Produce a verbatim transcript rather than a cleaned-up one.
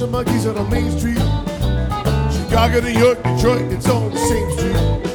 of monkeys on the main street. Chicago, New York, Detroit, it's all the same street.